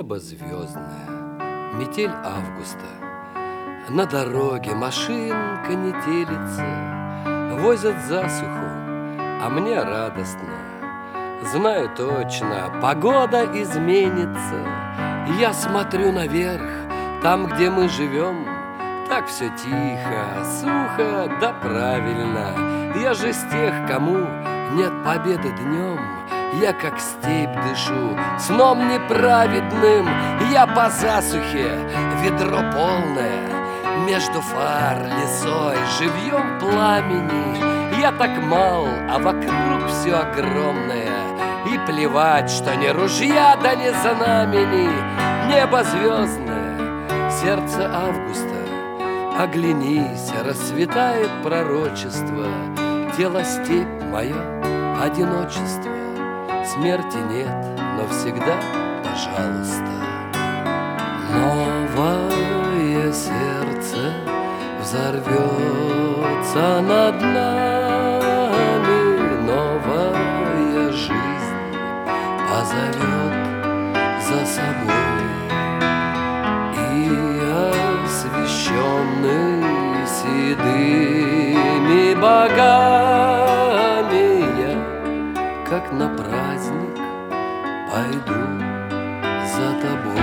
Небо звездное, метель августа. На дороге машинка не телится, возят засуху, а мне радостно. Знаю точно, погода изменится. Я смотрю наверх, там, где мы живем. Так все тихо, сухо, да правильно. Я же с тех, кому нет победы днем. Я как степь дышу, сном неправедным. Я по засухе, ведро полное, между фар, лесой, живьем пламени. Я так мал, а вокруг все огромное. И плевать, что ни ружья, да ни знамени. Небо звездное, сердце августа. Оглянись, расцветает пророчество. Тело степь мое, одиночество. Смерти нет, но всегда, пожалуйста. Новое сердце взорвется над нами. Новая жизнь позовет за собой. И освещенный седыми богами я, как на праздник, пойду за тобой.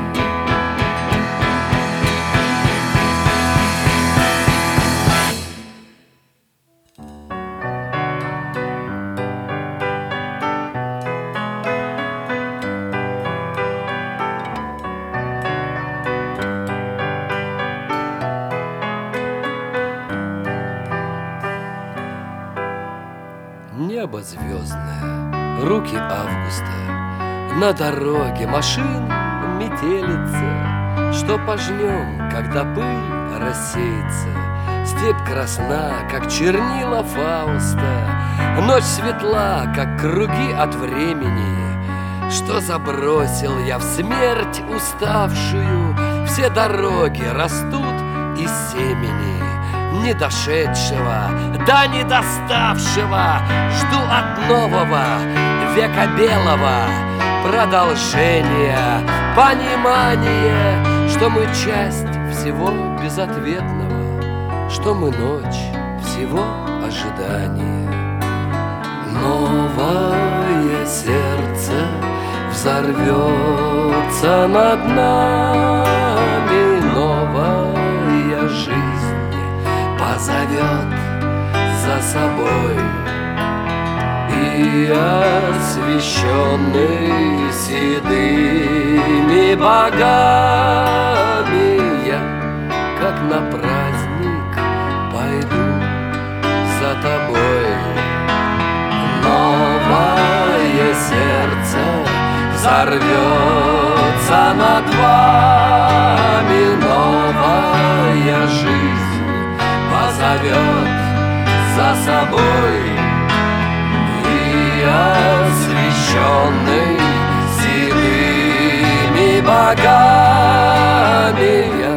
Небо звездное, руки августа. На дороге машин метелица. Что пожнем, когда пыль рассеется? Степь красна, как чернила Фауста. Ночь светла, как круги от времени. Что забросил я в смерть уставшую? Все дороги растут из семени. Не дошедшего, да не доставшего. Жду от нового века белого продолжения, понимания, что мы часть всего безответного, что мы ночь всего ожидания. Новое сердце взорвется над нами. Новая жизнь позовет за собой. И освещенный седыми богами я, как на праздник, пойду за тобой. Новое сердце взорвется над вами. Новая жизнь позовет за собой. И освещенный седыми богами